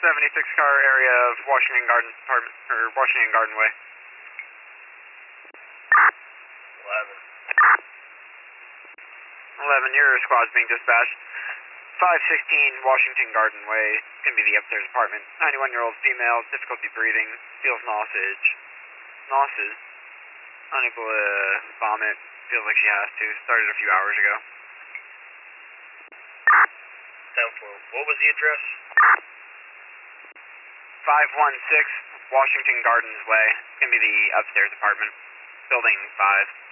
76 car area of Washington Garden Apartment, or Washington Garden Way. 11, your squad's being dispatched. 516 Washington Garden Way, it's going to be the upstairs apartment. 91-year-old female, difficulty breathing, feels nauseous, unable to vomit, feels like she has to, started a few hours ago. 10-4, what was the address? 516 Washington Gardens Way, it's going to be the upstairs apartment, building 5.